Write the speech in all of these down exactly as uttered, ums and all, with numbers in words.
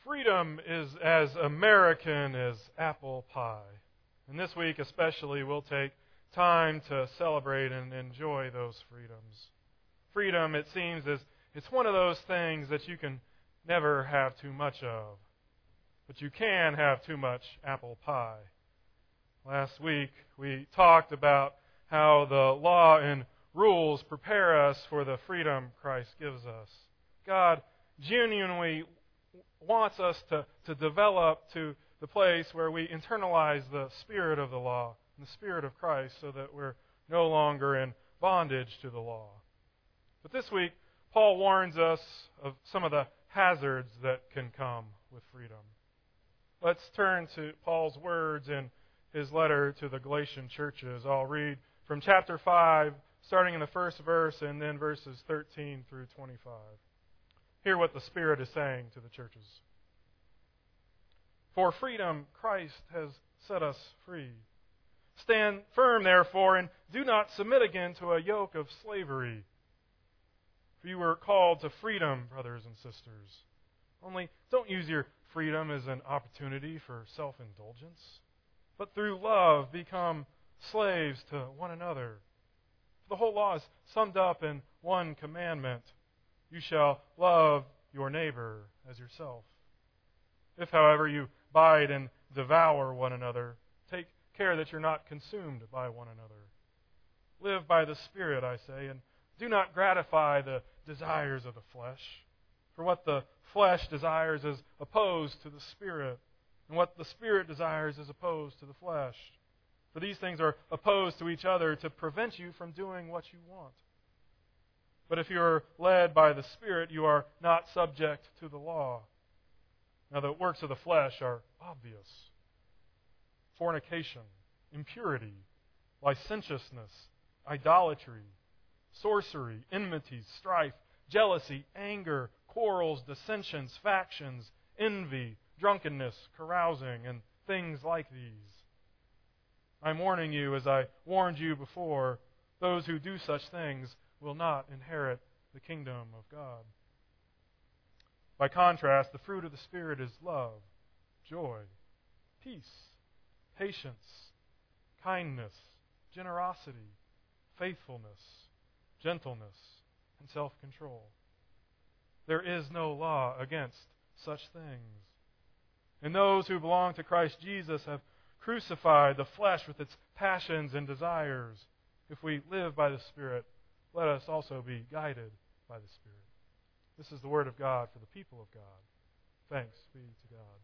Freedom is as American as apple pie. And this week especially, we'll take time to celebrate and enjoy those freedoms. Freedom, it seems, is it's one of those things that you can never have too much of. But you can have too much apple pie. Last week, we talked about how the law and rules prepare us for the freedom Christ gives us. God genuinely wants us to, to develop to the place where we internalize the spirit of the law and the spirit of Christ so that we're no longer in bondage to the law. But this week, Paul warns us of some of the hazards that can come with freedom. Let's turn to Paul's words in his letter to the Galatian churches. I'll read from chapter five, starting in the first verse, and then verses thirteen through twenty-five. Hear what the Spirit is saying to the churches. For freedom Christ has set us free. Stand firm, therefore, and do not submit again to a yoke of slavery. For you were called to freedom, brothers and sisters. Only don't use your freedom as an opportunity for self-indulgence, but through love become slaves to one another. The whole law is summed up in one commandment. You shall love your neighbor as yourself. If, however, you bite and devour one another, take care that you're not consumed by one another. Live by the Spirit, I say, and do not gratify the desires of the flesh. For what the flesh desires is opposed to the Spirit, and what the Spirit desires is opposed to the flesh. For these things are opposed to each other to prevent you from doing what you want. But if you are led by the Spirit, you are not subject to the law. Now the works of the flesh are obvious: fornication, impurity, licentiousness, idolatry, sorcery, enmity, strife, jealousy, anger, quarrels, dissensions, factions, envy, drunkenness, carousing, and things like these. I'm warning you, as I warned you before, those who do such things will not inherit the kingdom of God. By contrast, the fruit of the Spirit is love, joy, peace, patience, kindness, generosity, faithfulness, gentleness, and self-control. There is no law against such things. And those who belong to Christ Jesus have crucified the flesh with its passions and desires. If we live by the Spirit, let us also be guided by the Spirit. This is the word of God for the people of God. Thanks be to God.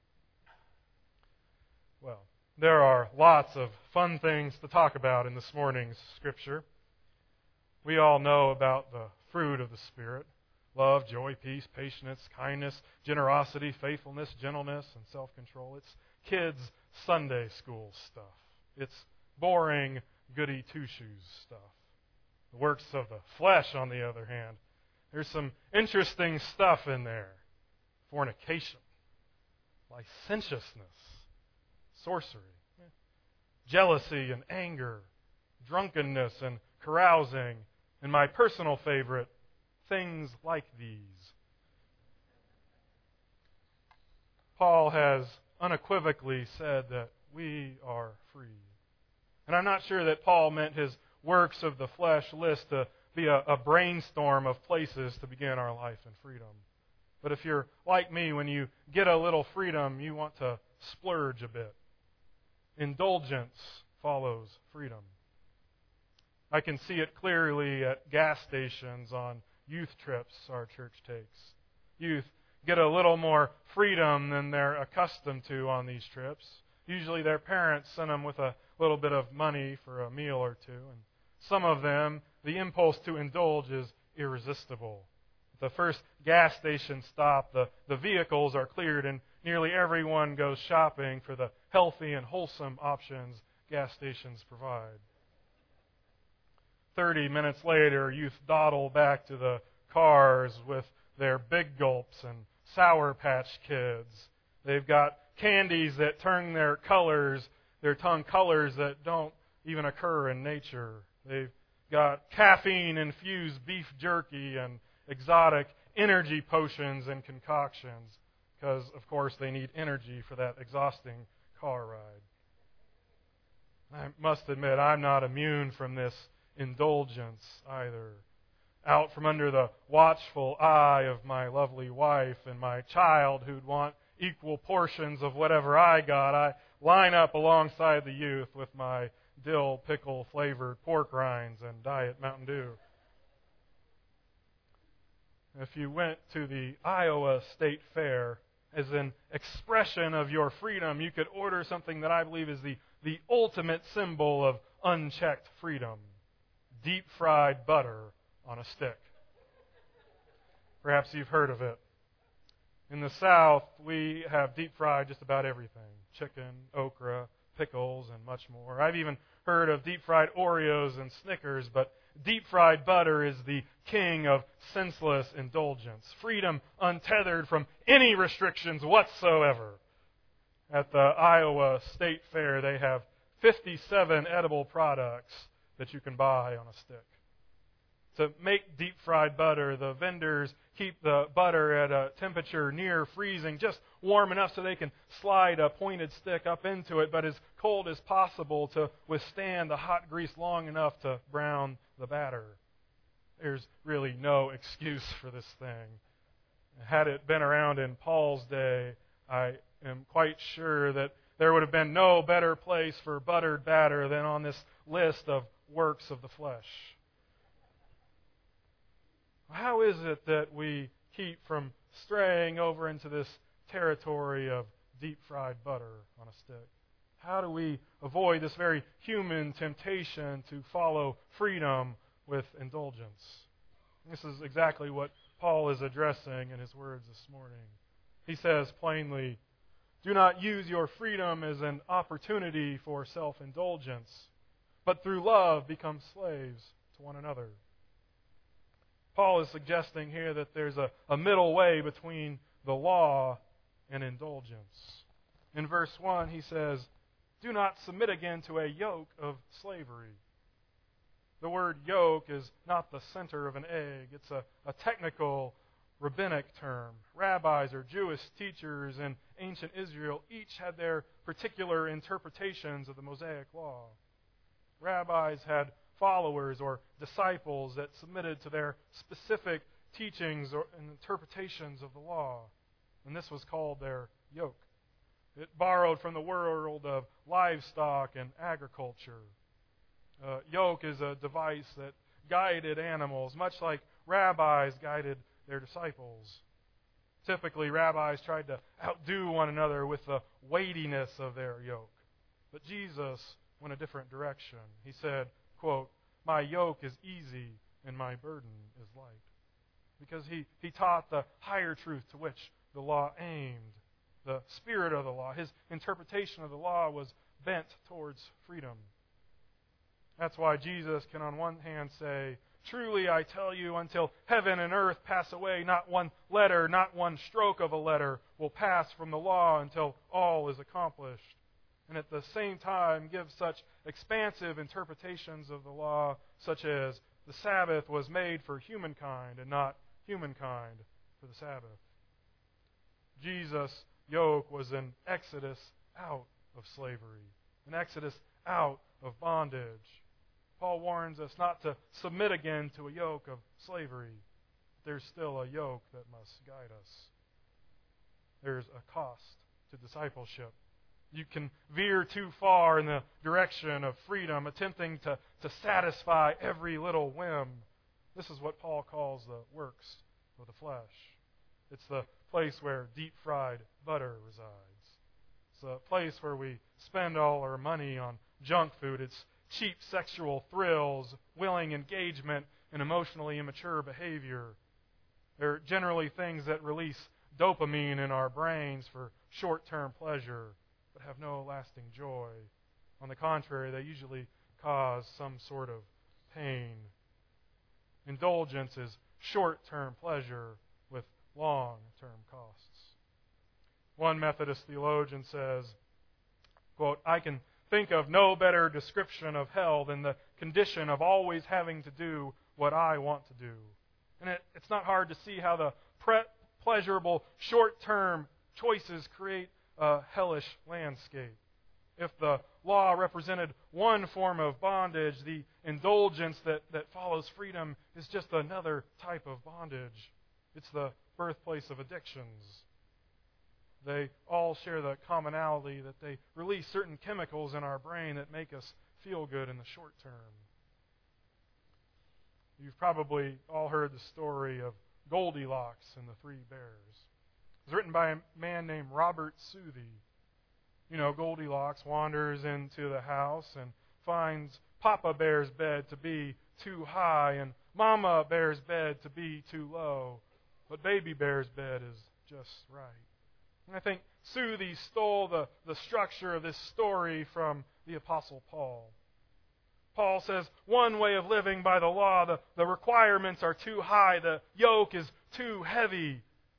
Well, there are lots of fun things to talk about in this morning's Scripture. We all know about the fruit of the Spirit: love, joy, peace, patience, kindness, generosity, faithfulness, gentleness, and self-control. It's kids' Sunday school stuff. It's boring goody two-shoes stuff. The works of the flesh, on the other hand, there's some interesting stuff in there. Fornication, licentiousness, sorcery, jealousy and anger, drunkenness and carousing, and my personal favorite, things like these. Paul has unequivocally said that we are free. And I'm not sure that Paul meant his works of the flesh list to be a, a brainstorm of places to begin our life in freedom. But if you're like me, when you get a little freedom, you want to splurge a bit. Indulgence follows freedom. I can see it clearly at gas stations on youth trips our church takes. Youth get a little more freedom than they're accustomed to on these trips. Usually their parents send them with a little bit of money for a meal or two, and some of them, the impulse to indulge is irresistible. At the first gas station stop, the, the vehicles are cleared and nearly everyone goes shopping for the healthy and wholesome options gas stations provide. Thirty minutes later, youth dawdle back to the cars with their Big Gulps and Sour Patch Kids. They've got candies that turn their colors, their tongue colors that don't even occur in nature. They've got caffeine-infused beef jerky and exotic energy potions and concoctions. because, of course, they need energy for that exhausting car ride. I must admit, I'm not immune from this indulgence either. Out from under the watchful eye of my lovely wife and my child who'd want equal portions of whatever I got, I line up alongside the youth with my dill pickle flavored pork rinds and Diet Mountain Dew. If you went to the Iowa State Fair as an expression of your freedom, you could order something that I believe is the, the ultimate symbol of unchecked freedom: deep-fried butter on a stick. Perhaps you've heard of it. In the South, we have deep-fried just about everything: chicken, okra, pickles, and much more. I've even heard of deep-fried Oreos and Snickers, but deep-fried butter is the king of senseless indulgence, freedom untethered from any restrictions whatsoever. At the Iowa State Fair, they have fifty-seven edible products that you can buy on a stick. To make deep-fried butter, the vendors keep the butter at a temperature near freezing, just warm enough so they can slide a pointed stick up into it, but as cold as possible to withstand the hot grease long enough to brown the batter. There's really no excuse for this thing. Had it been around in Paul's day, I am quite sure that there would have been no better place for buttered batter than on this list of works of the flesh. How is it that we keep from straying over into this territory of deep-fried butter on a stick? How do we avoid this very human temptation to follow freedom with indulgence? This is exactly what Paul is addressing in his words this morning. He says plainly, "Do not use your freedom as an opportunity for self-indulgence, but through love become slaves to one another." Paul is suggesting here that there's a, a middle way between the law and indulgence. In verse one, he says, "Do not submit again to a yoke of slavery." The word yoke is not the center of an egg. It's a, a technical rabbinic term. Rabbis or Jewish teachers in ancient Israel each had their particular interpretations of the Mosaic law. Rabbis had followers or disciples that submitted to their specific teachings or and interpretations of the law. And this was called their yoke. It borrowed from the world of livestock and agriculture. Uh, yoke is a device that guided animals, much like rabbis guided their disciples. Typically, rabbis tried to outdo one another with the weightiness of their yoke. But Jesus went a different direction. He said, quote, "My yoke is easy and my burden is light." Because he, he taught the higher truth to which the law aimed, the spirit of the law. His interpretation of the law was bent towards freedom. That's why Jesus can on one hand say, "Truly I tell you, until heaven and earth pass away, not one letter, not one stroke of a letter will pass from the law until all is accomplished." And at the same time give such expansive interpretations of the law, such as the Sabbath was made for humankind and not humankind for the Sabbath. Jesus' yoke was an exodus out of slavery, an exodus out of bondage. Paul warns us not to submit again to a yoke of slavery. There's still a yoke that must guide us. There's a cost to discipleship. You can veer too far in the direction of freedom, attempting to, to satisfy every little whim. This is what Paul calls the works of the flesh. It's the place where deep-fried butter resides. It's the place where we spend all our money on junk food. It's cheap sexual thrills, willing engagement, and emotionally immature behavior. They're generally things that release dopamine in our brains for short-term pleasure, but have no lasting joy. On the contrary, they usually cause some sort of pain. Indulgence is short-term pleasure with long-term costs. One Methodist theologian says, quote, "I can think of no better description of hell than the condition of always having to do what I want to do." And it, it's not hard to see how the pre- pleasurable short-term choices create a hellish landscape. If the law represented one form of bondage, the indulgence that, that follows freedom is just another type of bondage. It's the birthplace of addictions. They all share the commonality that they release certain chemicals in our brain that make us feel good in the short term. You've probably all heard the story of Goldilocks and the Three Bears. It was written by a man named Robert Southey. You know, Goldilocks wanders into the house and finds Papa Bear's bed to be too high and Mama Bear's bed to be too low, but Baby Bear's bed is just right. And I think Southey stole the, the structure of this story from the Apostle Paul. Paul says, one way of living by the law, the, the requirements are too high, the yoke is too heavy.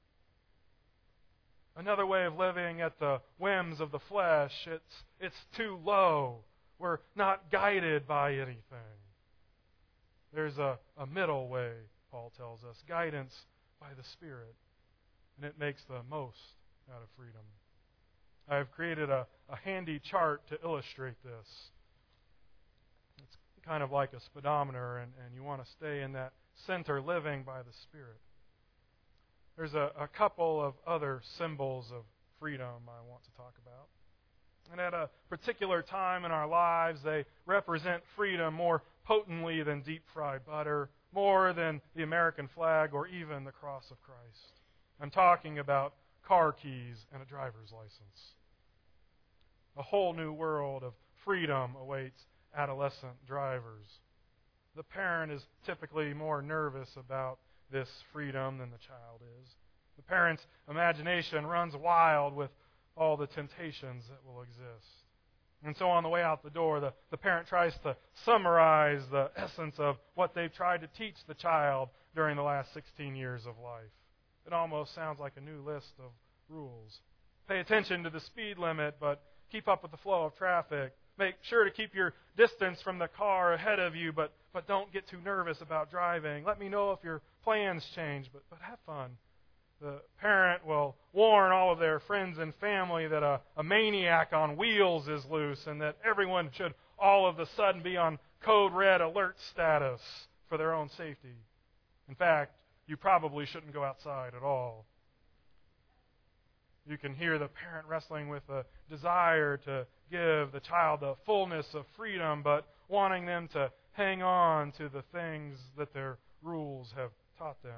Another way of living at the whims of the flesh, it's, it's too low. We're not guided by anything. There's a, a middle way, Paul tells us, guidance by the Spirit, and it makes the most out of freedom. I've created a, a handy chart to illustrate this. It's kind of like a speedometer, and, and you want to stay in that center living by the Spirit. There's a, a couple of other symbols of freedom I want to talk about. And at a particular time in our lives, they represent freedom more potently than deep-fried butter, more than the American flag, or even the cross of Christ. I'm talking about car keys and a driver's license. A whole new world of freedom awaits adolescent drivers. The parent is typically more nervous about this freedom than the child is. The parent's imagination runs wild with all the temptations that will exist. And so on the way out the door, the, the parent tries to summarize the essence of what they've tried to teach the child during the last sixteen years of life. It almost sounds like a new list of rules. Pay attention to the speed limit, but keep up with the flow of traffic. Make sure to keep your distance from the car ahead of you, but, but don't get too nervous about driving. Let me know if your plans change, but, but have fun. The parent will warn all of their friends and family that a, a maniac on wheels is loose and that everyone should all of a sudden be on code red alert status for their own safety. In fact, you probably shouldn't go outside at all. You can hear the parent wrestling with a desire to give the child the fullness of freedom, but wanting them to hang on to the things that their rules have taught them.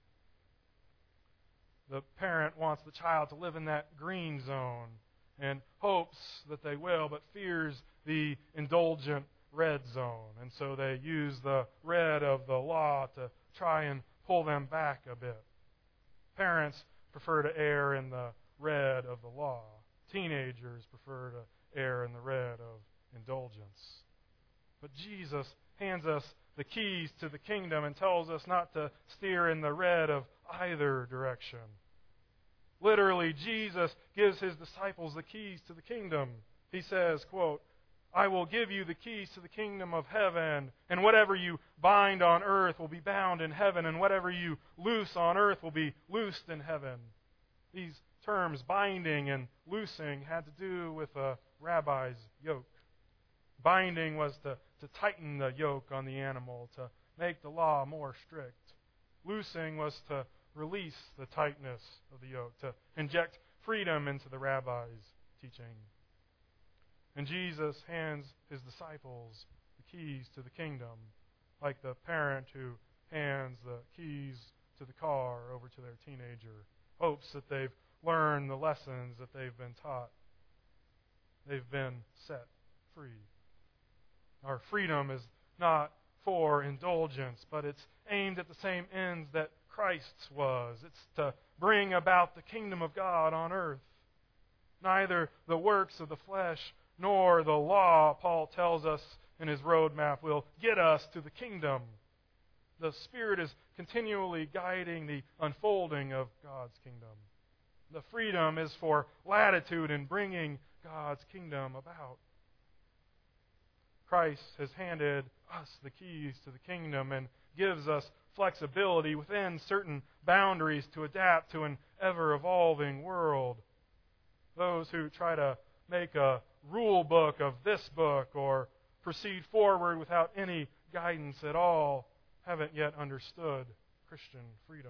The parent wants the child to live in that green zone and hopes that they will, but fears the indulgent red zone. And so they use the red of the law to try and pull them back a bit. Parents prefer to err in the red of the law. Teenagers prefer to err in the red of indulgence. But Jesus hands us the keys to the kingdom and tells us not to steer in the red of either direction. Literally, Jesus gives his disciples the keys to the kingdom. He says, quote, I will give you the keys to the kingdom of heaven, and whatever you bind on earth will be bound in heaven, and whatever you loose on earth will be loosed in heaven. These terms, binding and loosing, had to do with a rabbi's yoke. Binding was to, to tighten the yoke on the animal, to make the law more strict. Loosing was to release the tightness of the yoke, to inject freedom into the rabbi's teaching. And Jesus hands his disciples the keys to the kingdom, like the parent who hands the keys to the car over to their teenager, hopes that they've learned the lessons that they've been taught. They've been set free. Our freedom is not for indulgence, but it's aimed at the same ends that Christ's was. It's to bring about the kingdom of God on earth. Neither the works of the flesh nor the law, Paul tells us in his roadmap, will get us to the kingdom. The Spirit is continually guiding the unfolding of God's kingdom. The freedom is for latitude in bringing God's kingdom about. Christ has handed us the keys to the kingdom and gives us flexibility within certain boundaries to adapt to an ever-evolving world. Those who try to make a rule book of this book or proceed forward without any guidance at all haven't yet understood Christian freedom.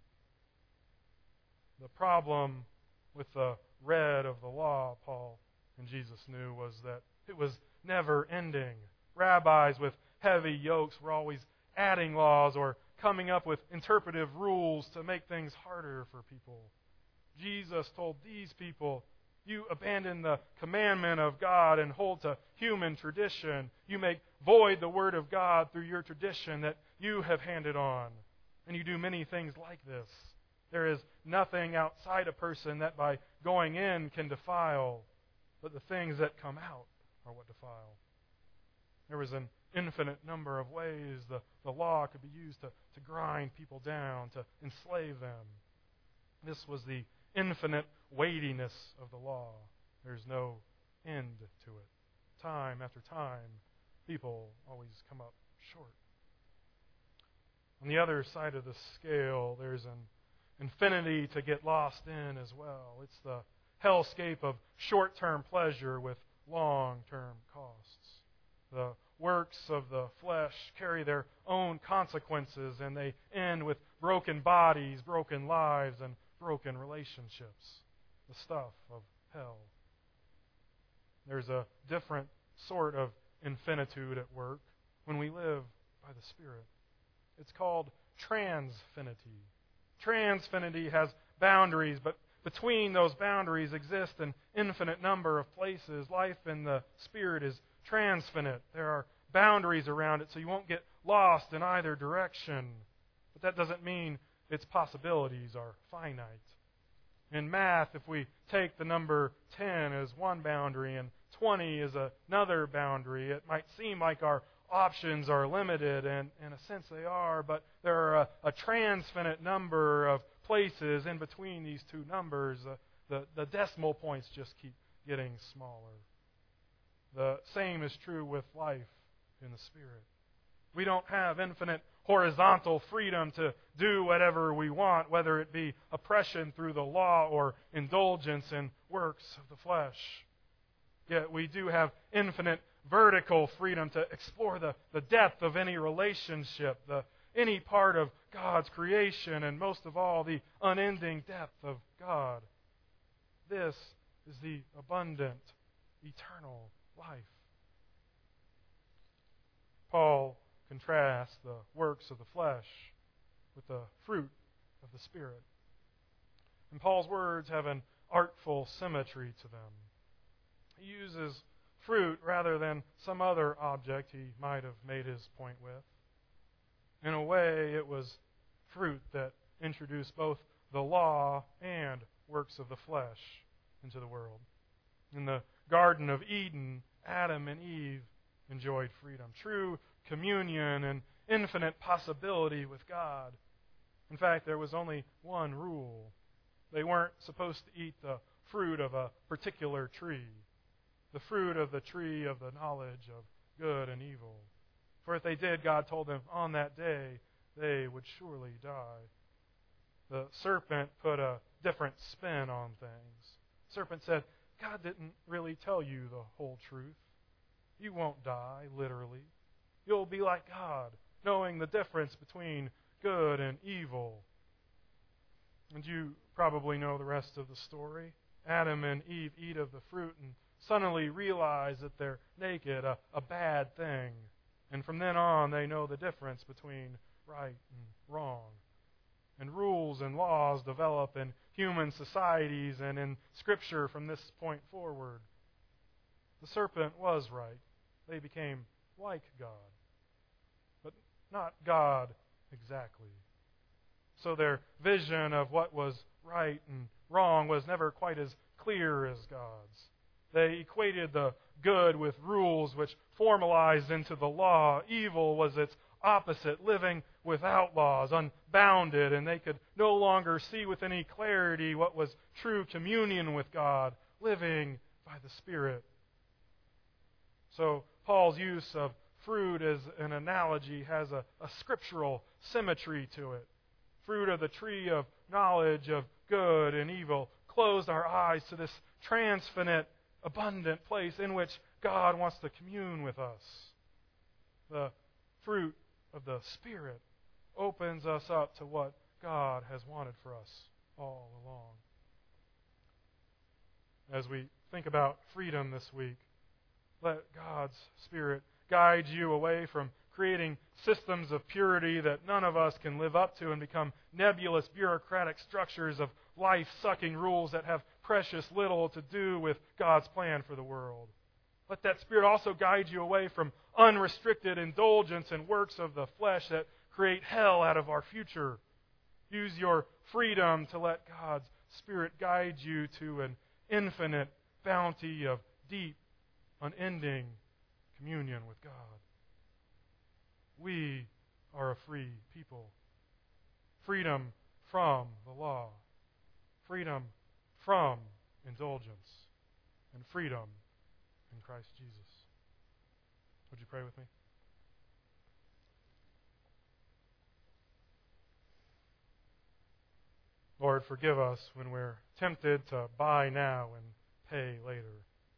The problem with the read of the law, Paul and Jesus knew, was that it was never ending. Rabbis with heavy yokes were always adding laws or coming up with interpretive rules to make things harder for people. Jesus told these people, you abandon the commandment of God and hold to human tradition. You make void the word of God through your tradition that you have handed on. And you do many things like this. There is nothing outside a person that by going in can defile, but the things that come out are what defile. There was an infinite number of ways the, the law could be used to, to grind people down, to enslave them. This was the infinite weightiness of the law. There's no end to it. Time after time, people always come up short. On the other side of the scale, there's an infinity to get lost in as well. It's the hellscape of short-term pleasure with long-term costs. The works of the flesh carry their own consequences, and they end with broken bodies, broken lives, and broken relationships. The stuff of hell. There's a different sort of infinitude at work when we live by the Spirit. It's called transfinity. Transfinity has boundaries, but between those boundaries exist an infinite number of places. Life in the Spirit is transfinite. There are boundaries around it, so you won't get lost in either direction. But that doesn't mean its possibilities are finite. In math, if we take the number ten as one boundary and twenty as another boundary, it might seem like our options are limited, and in a sense they are, but there are a, a transfinite number of places in between these two numbers. Uh, the, the decimal points just keep getting smaller. The same is true with life in the Spirit. We don't have infinite horizontal freedom to do whatever we want, whether it be oppression through the law or indulgence in works of the flesh. Yet we do have infinite vertical freedom to explore the, the depth of any relationship, the any part of God's creation, and most of all, the unending depth of God. This is the abundant, eternal life. Paul contrasts the works of the flesh with the fruit of the Spirit. And Paul's words have an artful symmetry to them. He uses fruit rather than some other object he might have made his point with. In a way, it was fruit that introduced both the law and works of the flesh into the world. In the Garden of Eden, Adam and Eve enjoyed freedom, true communion, and infinite possibility with God. In fact, there was only one rule. They weren't supposed to eat the fruit of a particular tree, the fruit of the tree of the knowledge of good and evil. For if they did, God told them on that day they would surely die. The serpent put a different spin on things. The serpent said, God didn't really tell you the whole truth. You won't die, literally. You'll be like God, knowing the difference between good and evil. And you probably know the rest of the story. Adam and Eve eat of the fruit and suddenly realize that they're naked, a, a bad thing. And from then on, they know the difference between right and wrong. And rules and laws develop in human societies and in Scripture from this point forward. The serpent was right. They became like God, but not God exactly. So their vision of what was right and wrong was never quite as clear as God's. They equated the good with rules which formalized into the law. Evil was its opposite, living without laws, unbounded, and they could no longer see with any clarity what was true communion with God, living by the Spirit. So Paul's use of fruit, as an analogy, has a, a scriptural symmetry to it. Fruit of the tree of knowledge of good and evil closed our eyes to this transfinite, abundant place in which God wants to commune with us. The fruit of the Spirit opens us up to what God has wanted for us all along. As we think about freedom this week, let God's Spirit guide you away from creating systems of purity that none of us can live up to and become nebulous bureaucratic structures of life-sucking rules that have precious little to do with God's plan for the world. Let that Spirit also guide you away from unrestricted indulgence and works of the flesh that create hell out of our future. Use your freedom to let God's Spirit guide you to an infinite bounty of deep, unending communion with God. We are a free people. Freedom from the law. Freedom from indulgence. And freedom in Christ Jesus. Would you pray with me? Lord, forgive us when we're tempted to buy now and pay later.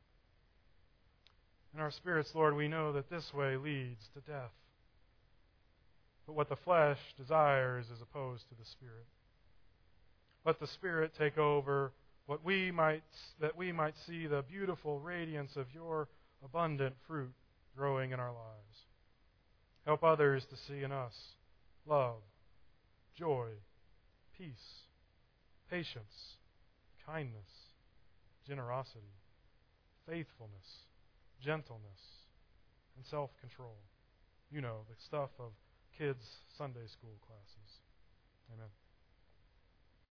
In our spirits, Lord, we know that this way leads to death. But what the flesh desires is opposed to the Spirit. Let the Spirit take over what we might, that we might see the beautiful radiance of your abundant fruit growing in our lives. Help others to see in us love, joy, peace, patience, kindness, generosity, faithfulness, gentleness, and self-control. You know, the stuff of kids' Sunday school classes. Amen.